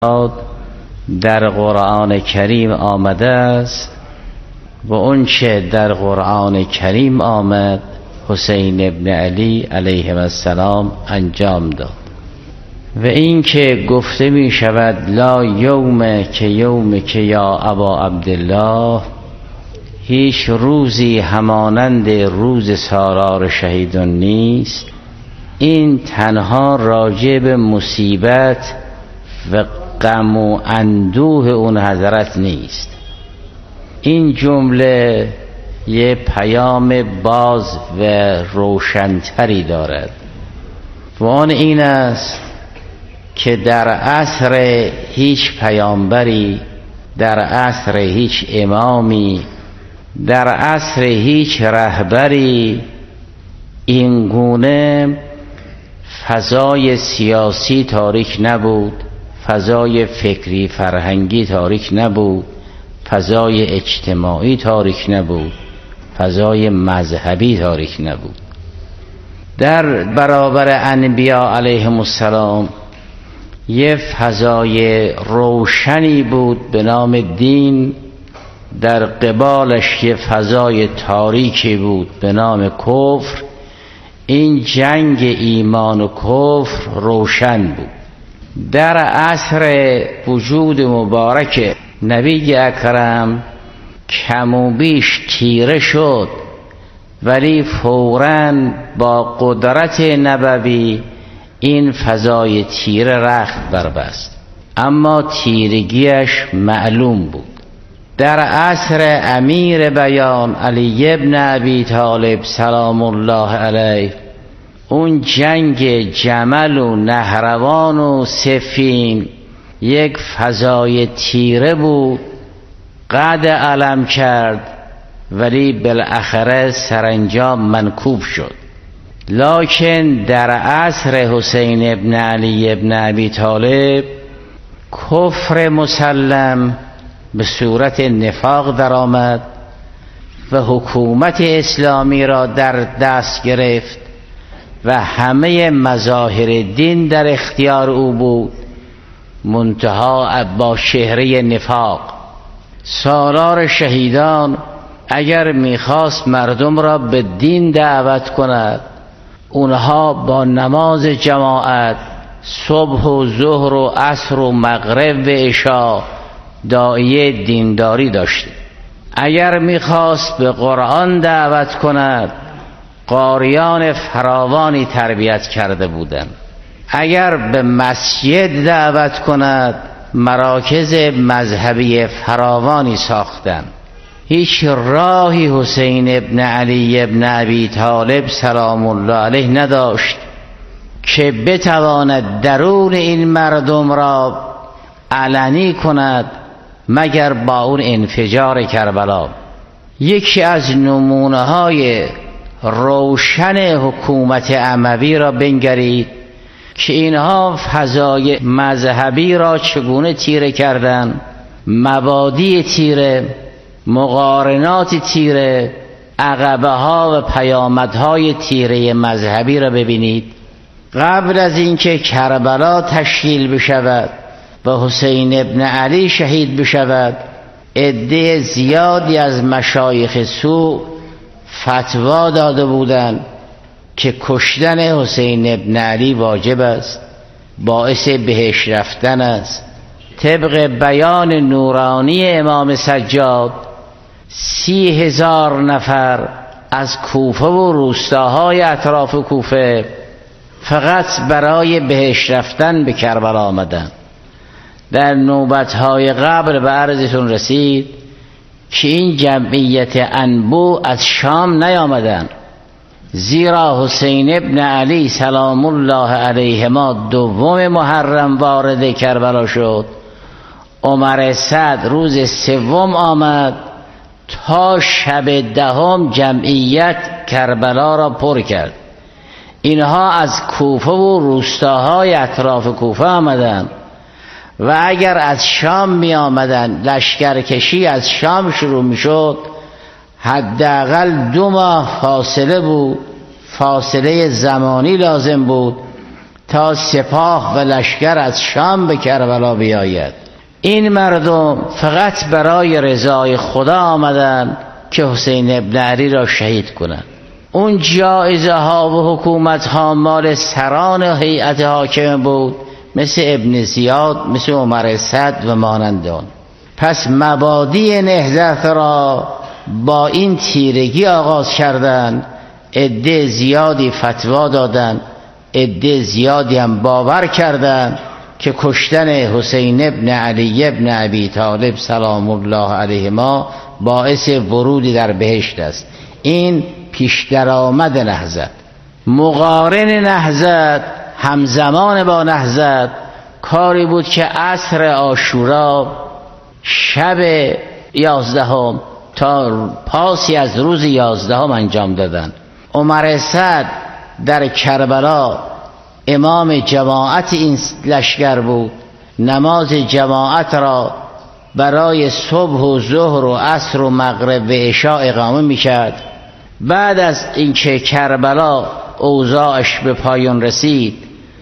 در قرآن کریم آمده است و اون چه در قرآن کریم آمد حسین ابن علی علیه السلام انجام داد. و این که گفته می شود لا یوم که یا ابا عبدالله، هیچ روزی همانند روز سالار شهیدان نیست، این تنها راجع به مصیبت و غم و اندوه اون حضرت نیست. این جمله یه پیام باز و روشنتری دارد و آن این است که در عصر هیچ پیامبری، در عصر هیچ امامی، در عصر هیچ رهبری این گونه فضای سیاسی تاریک نبود، فضای فکری فرهنگی تاریک نبود، فضای اجتماعی تاریک نبود، فضای مذهبی تاریک نبود. در برابر انبیا علیهم السلام یه فضای روشنی بود به نام دین، در قبالش یه فضای تاریکی بود به نام کفر. این جنگ ایمان و کفر روشن بود. در عصر وجود مبارک نبی اکرم کم و بیش تیره شد، ولی فوراً با قدرت نبوی این فضای تیره رخت بربست، اما تیرگیش معلوم بود. در عصر امیر بیان علی ابن ابی طالب سلام الله علیه اون جنگ جمل و نهروان و سفین یک فضای تیره بود، قد علم کرد ولی بالاخره سرانجام منکوب شد. لکن در عصر حسین ابن علی ابن ابی طالب کفر مسلم به صورت نفاق درآمد و حکومت اسلامی را در دست گرفت و همه مظاهر دین در اختیار او بود، منتها با چهره نفاق. سالار شهیدان اگر میخواست مردم را به دین دعوت کند، اونها با نماز جماعت صبح و ظهر و عصر و مغرب و عشا داعیه دینداری داشته. اگر میخواست به قرآن دعوت کند، قاریان فراوانی تربیت کرده بودند. اگر به مسجد دعوت کند، مراکز مذهبی فراوانی ساختند. هیچ راهی حسین ابن علی ابن ابی طالب سلام الله علیه نداشت که بتواند درون این مردم را علنی کند مگر با اون انفجار کربلا. یکی از نمونه های روشن حکومت اموی را بنگرید که اینها فضای مذهبی را چگونه تیره کردند، مبادی تیره، مقارنات تیره، عقبه ها و پیامدهای تیره مذهبی را ببینید. قبل از اینکه کربلا تشکیل بشود و حسین ابن علی شهید بشود، عده زیادی از مشایخ سو فتوا داده بودند که کشتن حسین ابن علی واجب است، باعث بهشت رفتن است. طبق بیان نورانی امام سجاد 30,000 نفر از کوفه و روستاهای اطراف کوفه فقط برای بهشت رفتن به کربلا آمدند. در نوبتهای قبل به عرضتون رسید که این جمعیت انبوه از شام نیامدند، زیرا حسین ابن علی سلام الله علیهما 2 محرم وارد کربلا شد، عمر سعد روز 3 آمد، تا شب 10 جمعیت کربلا را پر کرد. اینها از کوفه و روستاهای اطراف کوفه آمدند و اگر از شام می آمدند، لشکرکشی از شام شروع می شد، حداقل 2 ماه فاصله بود، فاصله زمانی لازم بود تا سپاه و لشکر از شام به کربلا بیاید. این مردم فقط برای رضای خدا آمدن که حسین ابن علی را شهید کنند. اون جایزه ها و حکومت ها مال سران هیئت حاکم بود، مثل ابن زیاد، مثل عمر سعد و مانندان. پس مبادی نهضت را با این تیرگی آغاز کردند. عده زیادی فتوا دادند، عده زیادی هم باور کردند که کشتن حسین ابن علی ابن ابی طالب سلام الله علیهما باعث ورودی در بهشت است. این پیش درآمد نهضت. مقارن نهضت، همزمان با نهضت، کاری بود که عصر عاشورا شب 11 تا پاسی از روز 11 انجام دادن. عمر سعد در کربلا امام جماعت این لشکر بود. نماز جماعت را برای صبح و ظهر و عصر و مغرب و عشاء اقامه میکرد. بعد از اینکه کربلا اوضاعش به پایان رسید،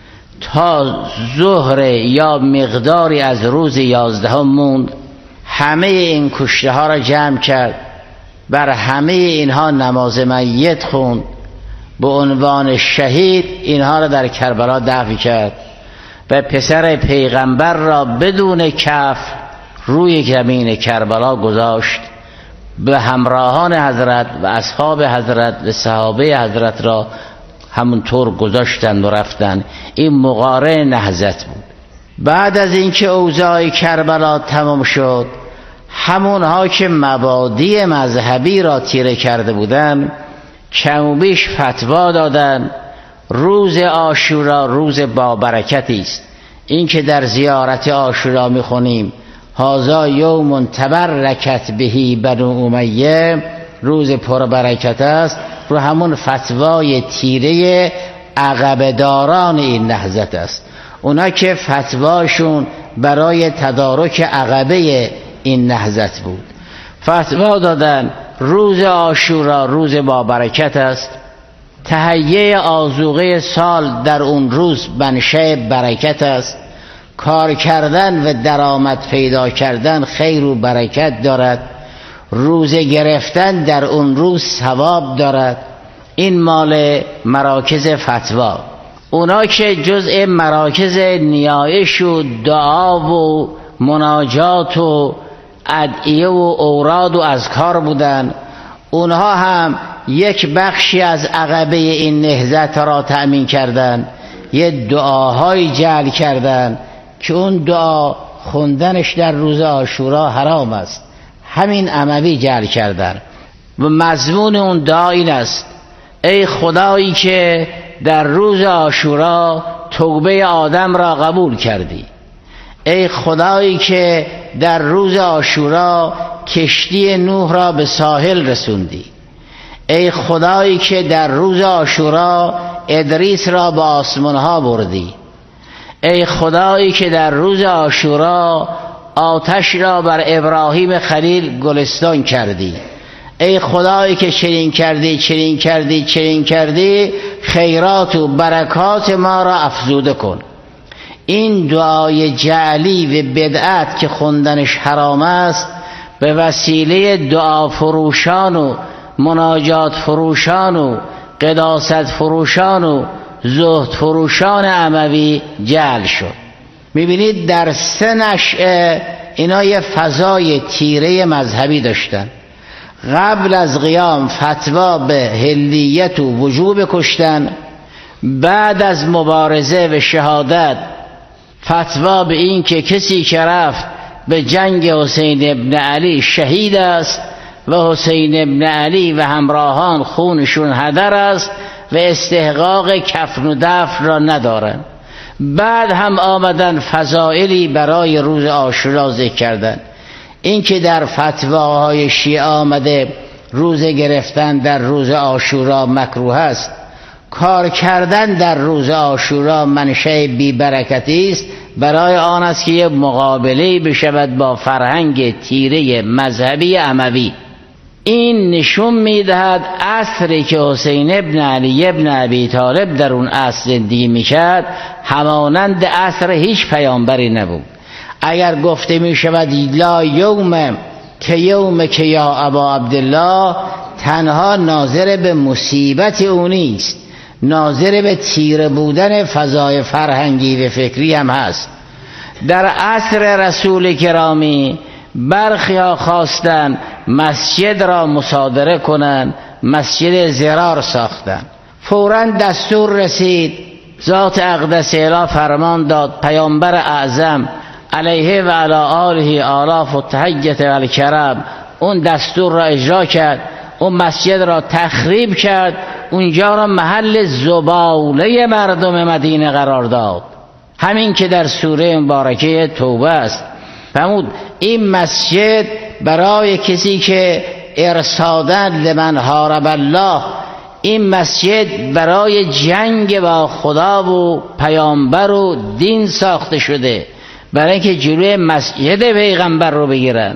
تا ظهر یا مقداری از روز 11 موند، همه این کشته ها را جمع کرد، بر همه اینها نماز میت خوند، به عنوان شهید اینها را در کربلا دفن کرد و پسر پیغمبر را بدون کف روی زمین کربلا گذاشت. به همراهان حضرت و اصحاب حضرت و صحابه حضرت را همونطور گذاشتند و رفتند. این مقارن نهضت بود. بعد از اینکه اوضاع کربلا تمام شد، همونها که مبادی مذهبی را تیره کرده بودند کم و بیش فتوا دادند روز عاشورا روز با برکتی است. این که در زیارت عاشورا میخونیم هذا یوم تبرکت بهی بنو امیه، روز پربرکت است، رو همون فتوای تیره عقبه‌داران این نهضت است. اونا که فتواشون برای تدارک عقبه این نهضت بود، فتوا دادن روز عاشورا روز با برکت است، تهیه آذوقه سال در اون روز منشأ برکت است، کار کردن و درآمد پیدا کردن خیر و برکت دارد، روزه گرفتن در اون روز ثواب دارد. این مال مراکز فتوا. اونا که جزء مراکز نیایش و دعا و مناجات و ادعیه و اوراد و اذکار بودن، اونها هم یک بخشی از عقبه این نهضت را تأمین کردند. یه دعاهای جعل کردند که اون دعا خوندنش در روز عاشورا حرام است، همین اموی جعل کردن. و مضمون اون دعا این است: ای خدایی که در روز عاشورا توبه آدم را قبول کردی، ای خدایی که در روز عاشورا کشتی نوح را به ساحل رسوندی، ای خدایی که در روز عاشورا ادریس را به آسمانها بردی، ای خدایی که در روز عاشورا آتش را بر ابراهیم خلیل گلستان کردی، ای خدایی که چنین کردی چنین کردی چنین کردی، خیرات و برکات ما را افزوده کن. این دعای جعلی و بدعت که خوندنش حرام است، به وسیله دعا فروشان و مناجات فروشان و قداست فروشان و زهد فروشان اموی جعل شد. میبینید در سه نشأه اینا یه فضای تیره مذهبی داشتن. قبل از قیام فتوا به حلیت و وجوب کشتن، بعد از مبارزه و شهادت فتوا به این که کسی که رفت به جنگ حسین ابن علی شهید است و حسین ابن علی و همراهان خونشون هدر است و استحقاق کفن و دفن را ندارن. بعد هم آمدن فضائلی برای روز عاشورا ذکر کردن. این که در فتواهای شیعه آمده روزه گرفتن در روز عاشورا مکروه است، کار کردن در روز عاشورا منشأ بی برکتی است، برای آن است که مقابله بشود با فرهنگ تیره مذهبی اموی. این نشون میدهد عصری که حسین ابن علی ابن ابی طالب در اون عصر زندگی میکرد همانند عصر هیچ پیامبری نبود. اگر گفته میشود لا یوم که یا ابا عبدالله، تنها ناظر به مصیبت او نیست، ناظر به تیره بودن فضای فرهنگی و فکری هم هست. در عصر رسول گرامی برخی ها خواستند مسجد را مصادره کنند، مسجد ضرار ساختند. فوراً دستور رسید، ذات اقدس اله فرمان داد، پیامبر اعظم علیه و علی آله آلاف و تحیت و الکرم اون دستور را اجرا کرد، اون مسجد را تخریب کرد، اونجا را محل زباله مردم مدینه قرار داد. همین که در سوره مبارکه توبه است. فرمود این مسجد برای کسی که ارصادن لمن حارب الله، این مسجد برای جنگ با خدا و پیامبر و دین ساخته شده، برای اینکه جلوی مسجد پیغمبر رو بگیرن،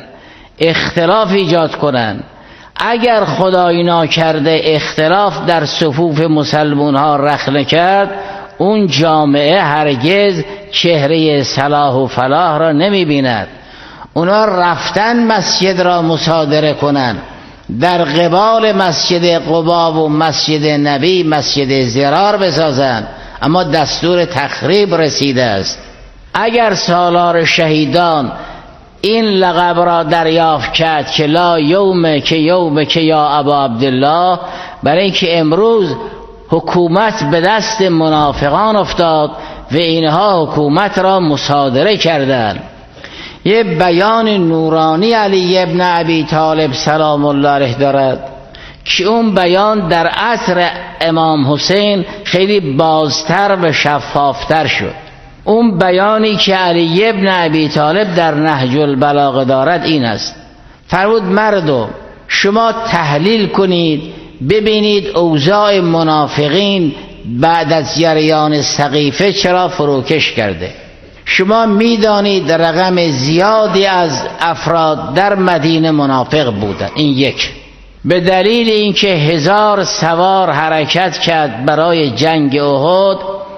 اختلاف ایجاد کنن. اگر خدای ناکرده اختلاف در صفوف مسلمان ها رخ نکرد، اون جامعه هرگز چهره صلاح و فلاح را نمی بیند. اونا رفتن مسجد را مصادره کنن، در قبال مسجد قبا و مسجد نبی مسجد ضرار بسازن، اما دستور تخریب رسیده است. اگر سالار شهیدان این لقب را دریافت کرد که لا یوم که یا ابا عبدالله، برای اینکه امروز حکومت به دست منافقان افتاد و اینها حکومت را مصادره کردند. یه بیان نورانی علی ابن ابی طالب سلام الله علیه دارد که اون بیان در عصر امام حسین خیلی بازتر و شفافتر شد. اون بیانی که علی ابن ابی طالب در نهج البلاغه دارد این است: فرمود مردم شما تحلیل کنید ببینید اوضاع منافقین بعد از جریان سقیفه چرا فروکش کرده. شما میدانید رقم زیادی از افراد در مدینه منافق بودند. این یک. به دلیل اینکه 1000 سوار حرکت کرد برای جنگ احد،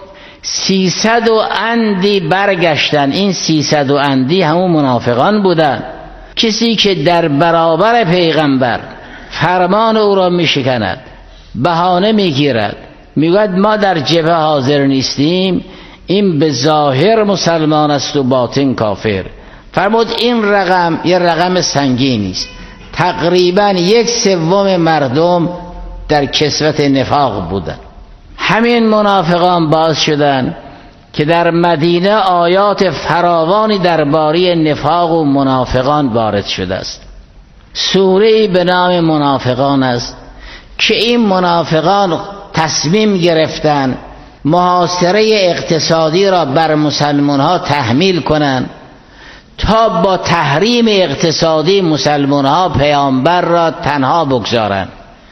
300 و اندی برگشتن. این 300 و اندی همون منافقان بودند. کسی که در برابر پیغمبر فرمان او را میشکند، بهانه میگیرد، میگوید ما در جبهه حاضر نیستیم، این به ظاهر مسلمان است و باطن کافر. فرمود این رقم یه رقم سنگینی است. تقریبا 1/3 مردم در کسوت نفاق بودند. همین منافقان باعث شدند که در مدینه آیات فراوانی درباره نفاق و منافقان وارد شده است. سوره‌ای به نام منافقان است که این منافقان تصمیم گرفتند محاصره اقتصادی را بر مسلمان ها تحمیل کنند تا با تحریم اقتصادی مسلمان ها پیامبر را تنها بگذارند.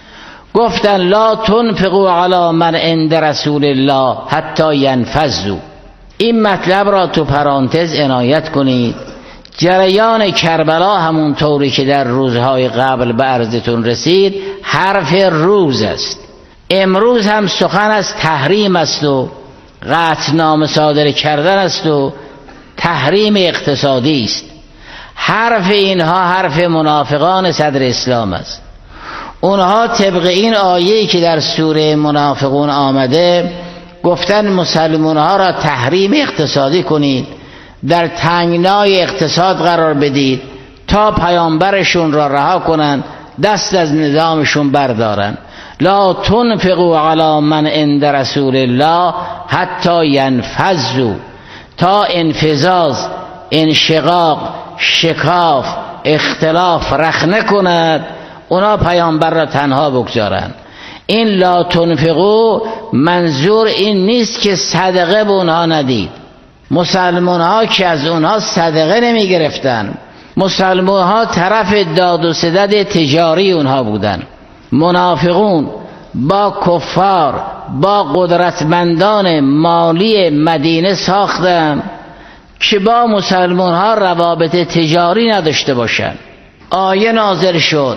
گفتن لا تنفقوا علی من عند رسول الله حتی ینفذوا. این مطلب را تو پرانتز عنایت کنید. جریان کربلا همون طوری که در روزهای قبل به عرضتون رسید حرف روز است. امروز هم سخن از تحریم است و قطعنامه صادر کردن است و تحریم اقتصادی است. حرف اینها حرف منافقان صدر اسلام است. اونها طبق این آیه‌ای که در سوره منافقون آمده گفتن مسلمان ها را تحریم اقتصادی کنید، در تنگنای اقتصاد قرار بدید تا پیامبرشون را رها کنند، دست از نظامشون بردارن. لا تنفقوا علی من عند رسول الله حتی ینفذوا. تا انفذاز، انشقاق، شکاف، اختلاف رخ نکند اونا پیامبر را تنها بگذارن. این لا تنفقوا منظور این نیست که صدقه به اونها ندید. مسلمان ها که از اونها صدقه نمی گرفتن، مسلمان ها طرف داد و ستد تجاری اونها بودن. منافقون با کفار با قدرتمندان مالی مدینه ساختن که با مسلمان ها روابط تجاری نداشته باشند. آیه نازل شد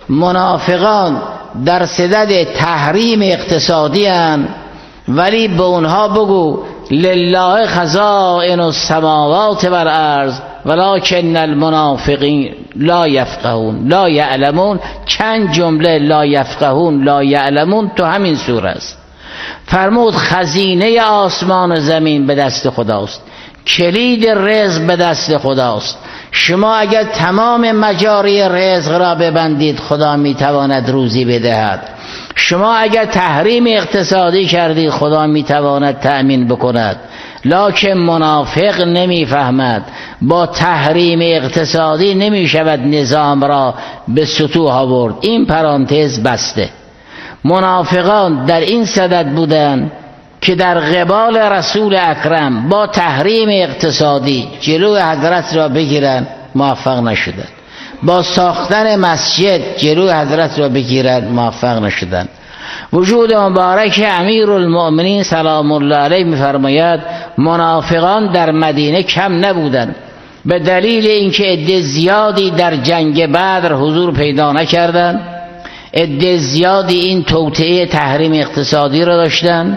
منافقان در صدد تحریم اقتصادی هن، ولی به اونها بگو لله خزائن السماوات والارض ولکن المنافقین لا یفقهون لا یعلمون. چند جمله لا یفقهون لا یعلمون تو همین سوره است. فرمود خزینه آسمان و زمین به دست خداست، کلید رزق به دست خداست. شما اگر تمام مجاری رزق را ببندید خدا میتواند روزی بدهد. شما اگر تحریم اقتصادی کردید خدا میتواند تأمین بکند. لکن منافق نمیفهمد با تحریم اقتصادی نمیشود نظام را به سطوح آورد. این پرانتز بسته. منافقان در این صدد بودند که در قبال رسول اکرم با تحریم اقتصادی جلوی حضرت را بگیرن، موفق نشدند. با ساختن مسجد جلوی حضرت را بگیرن، موفق نشدند. وجود مبارک امیرالمؤمنین سلام الله علیه می‌فرماید منافقان در مدینه کم نبودند، به دلیل اینکه عده زیادی در جنگ بدر حضور پیدا نکردند، عده زیادی این توطئه تحریم اقتصادی را داشتند،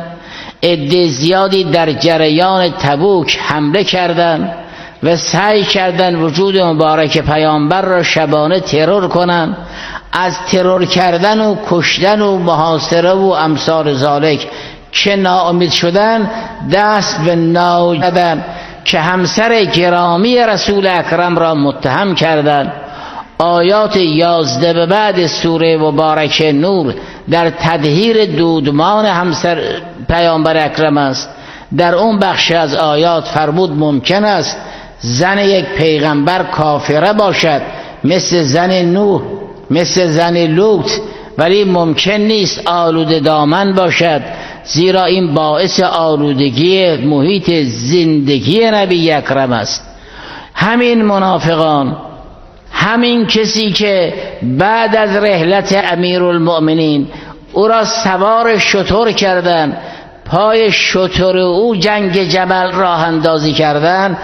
عده زیادی در جریان تبوک حمله کردند و سعی کردند وجود مبارک پیامبر را شبانه ترور کنند. از ترور کردن و کشتن و محاصره و امثال ذالک که ناامید شدن، دست به ناو زدند که همسر گرامی رسول اکرم را متهم کردند. آیات 11 به بعد سوره مبارک نور در تدهیر دودمان همسر پیامبر اکرم است. در اون بخش از آیات فرمود ممکن است زن یک پیغمبر کافره باشد مثل زن نوح، مثل زن لوط، ولی ممکن نیست آلوده دامن باشد، زیرا این باعث آلودگی محیط زندگی نبی اکرم است. همین منافقان، همین کسی که بعد از رحلت امیرالمؤمنین او را سوار شتر کردند، پای شتر او جنگ جمل راه اندازی کردند،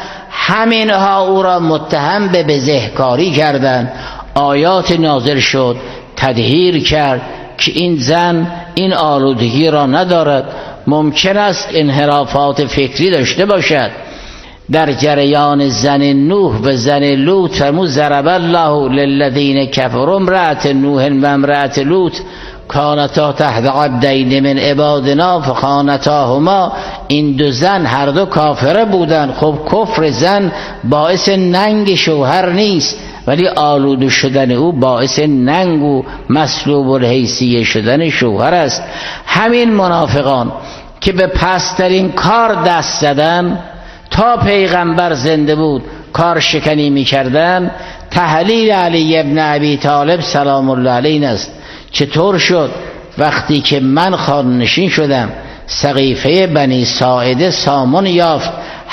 همینها او را متهم به بزهکاری کردند. آیات نازل شد تدهیر کرد که این زن این آلودگی را ندارد، ممکن است انحرافات فکری داشته باشد. در جریان زن نوح و زن لوط فرمود ضرب الله للذین کفروا امرأة نوح و امرأة لوط کانتا تحت عبدین من عبادنا فخانتاهما. این دو زن هر دو کافره بودند. خب کفر زن باعث ننگ شوهر نیست، ولی آلوده شدن او باعث ننگ و مسلوب الحیثیه شدن شوهر است. همین منافقان که به پسترین کار دست زدن تا پیغمبر زنده بود کار شکنی می‌کردند. تحلیل علی ابن ابی طالب سلام الله علیه است. چطور شد وقتی که من خانه‌نشین شدم سقیفه بنی ساعده سامان یافت،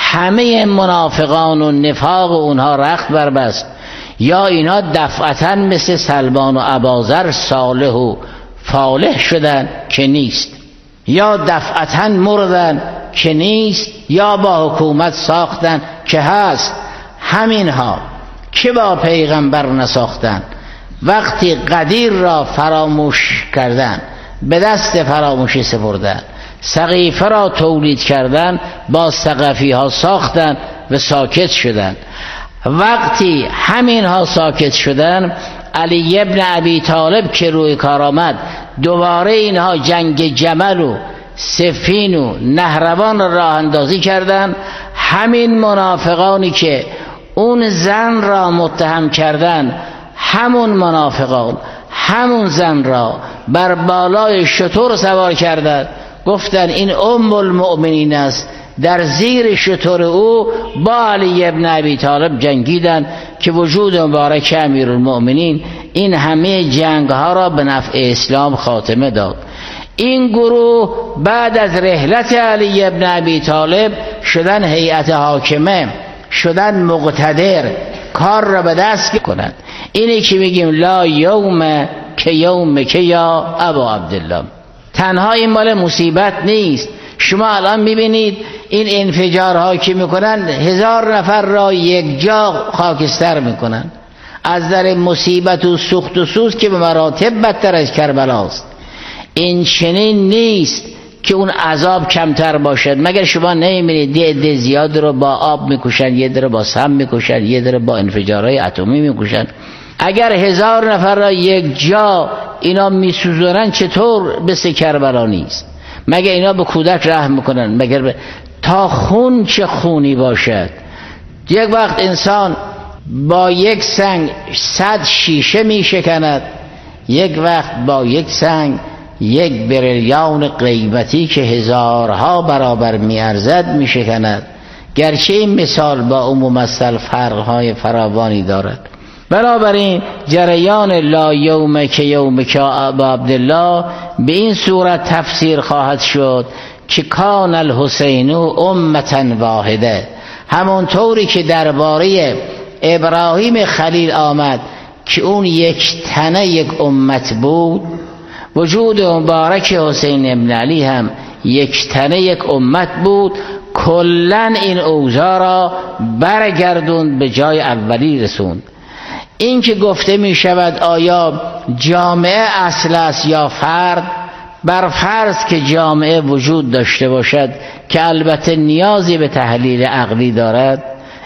همه منافقان و نفاق اونها رخت بربست، یا اینا دفعتاً مثل سلمان و اباذر صالح و فالح شدن که نیست، یا دفعتاً مردن که نیست، یا با حکومت ساختن که هست. همینها که با پیغمبر نساختن، وقتی قدیر را فراموش کردن به دست فراموشی سپردن، سقیفه را تولید کردن با سقفی ها ساختن و ساکت شدن. وقتی همین ها ساکت شدن، علی ابن ابی طالب که روی کار آمد، دوباره اینها جنگ جمل و سفین و نهروان راه اندازی کردن. همین منافقانی که اون زن را متهم کردن، همون منافقان همون زن را بر بالای شتر سوار کردند، گفتن این ام المؤمنین است. در زیر شتر او با علی ابن ابی طالب جنگیدند که وجود مبارک امیرالمؤمنین این همه جنگ ها را به نفع اسلام خاتمه داد. این گروه بعد از رحلت علی ابن ابی طالب شدن هیئت حاکمه، شدن مقتدر، کار را به دست کنند. اینی که میگیم لا یوم که یوم که یا ابا عبدالله. تنها این مال مصیبت نیست. شما الان میبینید این انفجارها که میکنن 1000 نفر را یک جا خاکستر میکنن. از در مصیبت و سخت و سوز که به مراتب بدتر از کربلاست. این چنین نیست که اون عذاب کمتر باشد. مگر شما نمی‌بینید یه عده زیاد رو با آب میکشن، یه عده رو با سم میکشن، یه عده رو با انفجارهای اتمی میکشن. اگر 1000 نفر را یک جا اینا میسوزونن چطور مثل کربلا نیست؟ مگر اینا به کودک رحم میکنن؟ مگر تا خون چه خونی باشد. یک وقت انسان با یک سنگ 100 شیشه میشکند، یک وقت با یک سنگ یک بریلیان قیمتی که هزارها برابر میارزد میشکند. گرچه این مثال با عموم مثل فرقهای فراوانی دارد. بنابراین جریان لا یوم که یوم که ابا عبدالله به این صورت تفسیر خواهد شد که کان الحسین امتا واحده، همونطوری که درباره ابراهیم خلیل آمد که اون یک تنه یک امت بود، وجود مبارک حسین ابن علی هم یک تنه یک امت بود. کلن این اوضاع را برگردوند به جای اولی رسوند. این که گفته می شود آیا جامعه اصل است یا فرد، بر فرض که جامعه وجود داشته باشد که البته نیازی به تحلیل عقلی دارد،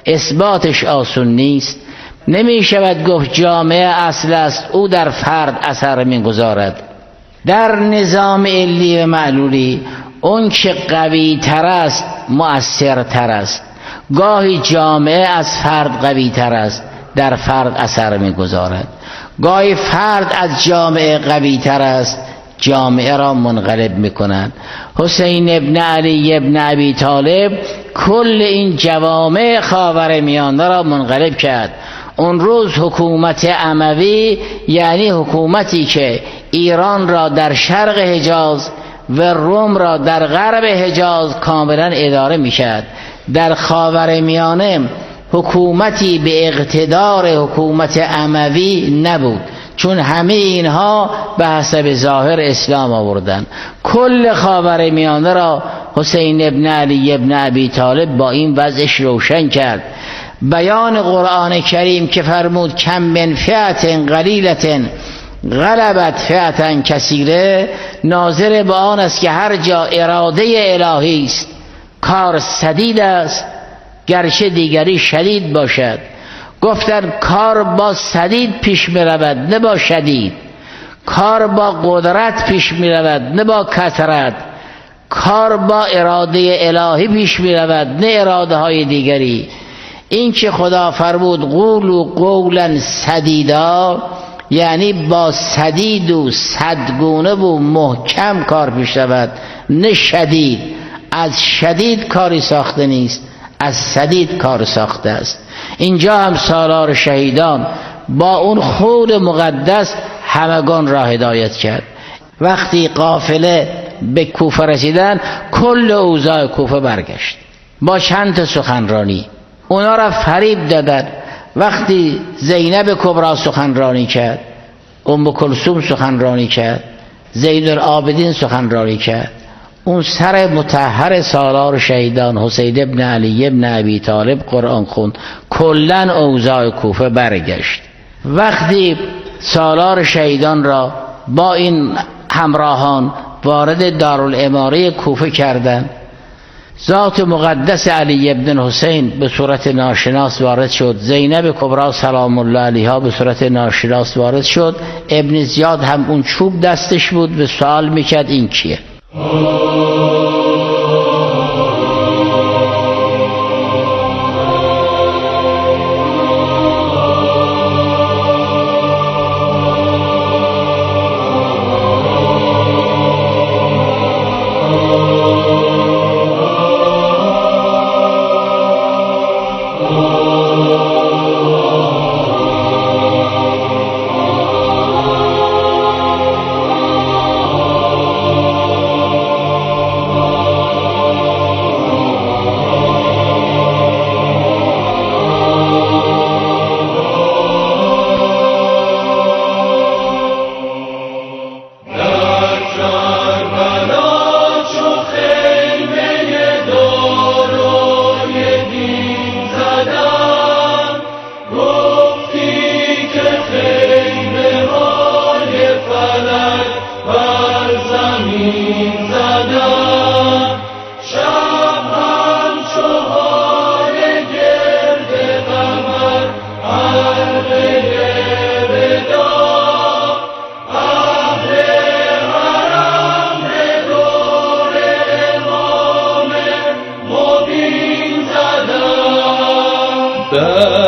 اثباتش آسون نیست. نمی شود گفت جامعه اصل است، او در فرد اثر می گذارد. در نظام علی و معلولی اون که قوی تر است مؤثر تر است. گاهی جامعه از فرد قوی تر است، در فرد اثر می گذارد. گاهی فرد از جامعه قوی تر است، جامعه را منقلب می کند. حسین ابن علی ابن ابی طالب کل این جوامع خاورمیانه را منقلب کرد. اون روز حکومت اموی، یعنی حکومتی که ایران را در شرق حجاز و روم را در غرب حجاز کاملا اداره می کرد. در خاورمیانه حکومتی به اقتدار حکومت اموی نبود، چون همه اینها به حسب ظاهر اسلام آوردن. کل خاورمیانه را حسین ابن علی ابن ابی طالب با این وضعش روشن کرد. بیان قرآن کریم که فرمود کم من فئت قلیلة غلبت فئة کثیره، ناظر به آن است که هر جا اراده الهی است کار سدید است، گرچه دیگری شدید باشد. گفتن کار با سدید پیش می رود نه با شدید، کار با قدرت پیش می رود نه با کثرت، کار با اراده الهی پیش می رود نه اراده های دیگری. این که خدا فرمود قولوا قولا سدیدا، یعنی با سدید و صدگونه و محکم کار پیش رود نه شدید. از شدید کاری ساخته نیست، از سدید کار ساخته است. اینجا هم سالار شهیدان با اون خود مقدس همگان را هدایت کرد. وقتی قافله به کوفه رسیدن کل اوضاع کوفه برگشت با چند تا سخنرانی. اونا را فریب دادن. وقتی زینب کبرا سخنرانی کرد، ام کلثوم سخنرانی کرد، زین العابدین سخنرانی کرد، اون سر مطهر سالار شهیدان حسین ابن علی ابن ابی طالب قرآن خوند، کلن اوضاع کوفه برگشت. وقتی سالار شهیدان را با این همراهان وارد دارالاماره کوفه کردند، ذات مقدس علی ابن حسین به صورت ناشناس وارد شد، زینب کبرا سلام الله علیها به صورت ناشناس وارد شد. ابن زیاد هم اون چوب دستش بود، به سوال میکرد این کیه؟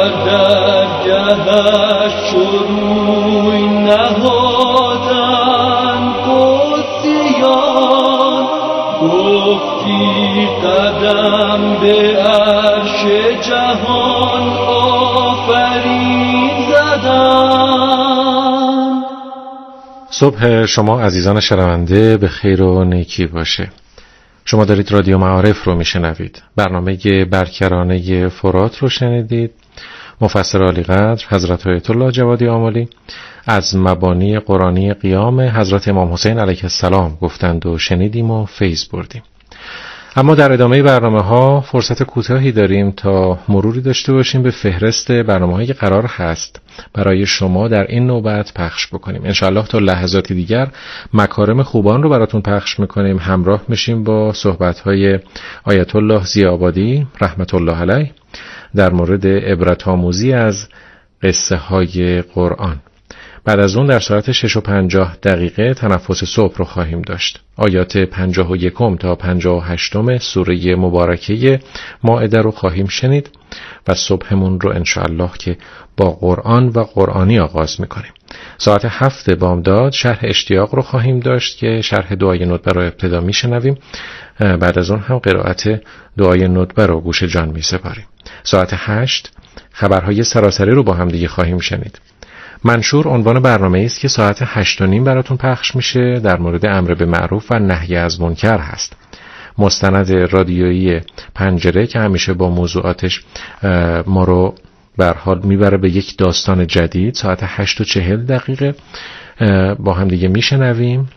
درگهش روی نهادن قدسیان گفتی قدم به عرش جهان آفرین زدن. صبح شما عزیزان شنونده به خیر و نیکی باشه. شما دارید رادیو معارف رو میشنوید. برنامه برکرانه فرات رو شنیدید. مفسر عالی قدر حضرت آیت الله جوادی آملی از مبانی قرآنی قیام حضرت امام حسین علیه السلام گفتند و شنیدیم و فیض بردیم. اما در ادامه برنامه ها فرصت کوتاهی داریم تا مروری داشته باشیم به فهرست برنامه‌هایی که قرار هست برای شما در این نوبت پخش بکنیم. انشاءالله تا لحظاتی دیگر مکارم خوبان رو براتون پخش میکنیم. همراه میشیم با صحبت‌های آیت الله ضیاءآبادی رحمت الله علیه در مورد عبرت آموزی از قصه های قرآن. بعد از اون در ساعت 6:50 تنفس صبح رو خواهیم داشت. آیات 51 تا 58 سوره مبارکه مائده رو خواهیم شنید و صبحمون رو انشاءالله که با قرآن و قرآنی آغاز میکنیم. ساعت 7 بامداد شرح اشتیاق رو خواهیم داشت که شرح دعای ندبه رو ابتدا میشنویم. بعد از اون هم قرائت دعای ندبه رو گوش جان میسپاریم. ساعت 8 خبرهای سراسری رو با هم دیگه خواهیم شنید. منشور عنوان برنامه‌ای است که ساعت 8:30 براتون پخش میشه، در مورد امر به معروف و نهی از منکر هست. مستند رادیویی پنجره که همیشه با موضوعاتش ما رو به حال میبره به یک داستان جدید، ساعت 8:40 با هم دیگه میشنویم.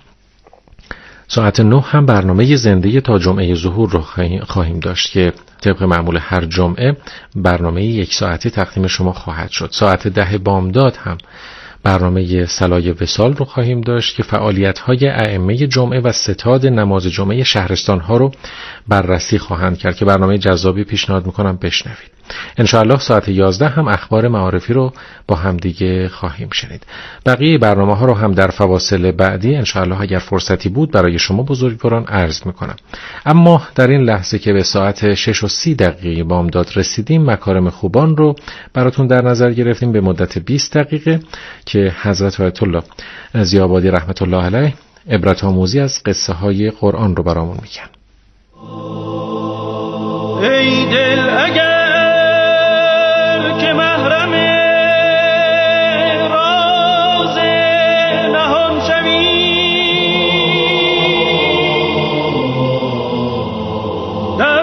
ساعت 9 هم برنامه زنده تا جمعه ظهور رو خواهیم داشت که طبق معمول هر جمعه برنامه 1 ساعته تقدیم شما خواهد شد. ساعت 10 بامداد هم برنامه صلای وصال رو خواهیم داشت که فعالیت‌های ائمه جمعه و ستاد نماز جمعه شهرستان‌ها رو بررسی خواهند کرد که برنامه جذابی پیشنهاد می‌کنم بشنوید. انشاءالله ساعت 11 هم اخبار معارفی رو با هم دیگه خواهیم شنید. بقیه برنامه‌ها رو هم در فواصل بعدی انشاءالله اگر فرصتی بود برای شما بزرگواران عرض می‌کنم. اما در این لحظه که به ساعت 6:30 بامداد رسیدیم مکارم خوبان رو براتون در نظر گرفتیم به مدت 20 دقیقه که حضرت آیت الله ضیاءآبادی رحمت الله علیه عبرت آموزی از قصه های قرآن رو برامون میگن. ای دل اگر که محرم راز نهان شوی در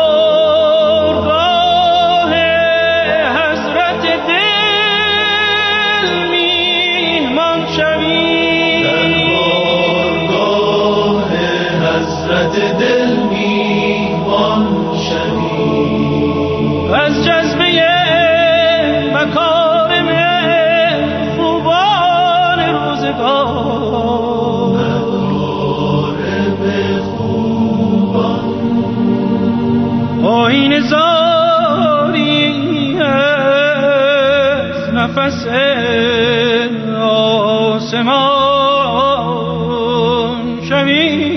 بارگاه حضرت دل میهمان شوی در بارگاه حضرت دل میهمان شوی از جذبه مکارم خوبان روزگار مکارم خوبان آیین زاری از نفس آسمان شوی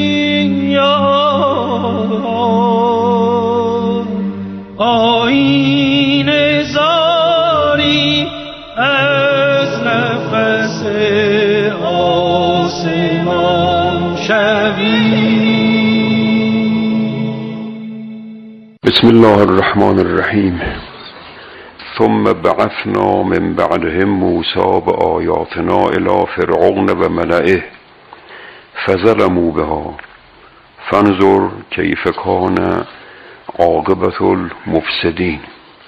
آیین زاری از نفس آسمان شوی. بسم الله الرحمن الرحیم. ثم بعثنا من بعدهم موسی بآیاتنا الی فرعون و ملئه فظلموا بها فانظر کیف کان عاقبت المفسدین.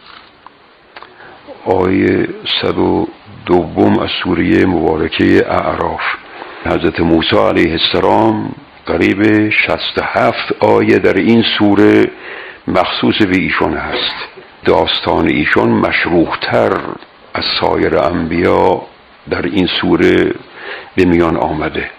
آیه 102 از سوره مبارکه اعراف. حضرت موسی علیه السلام قریب 67 آیه در این سوره مخصوص به ایشون هست. داستان ایشون مشروح‌تر از سایر انبیا در این سوره به میان آمده.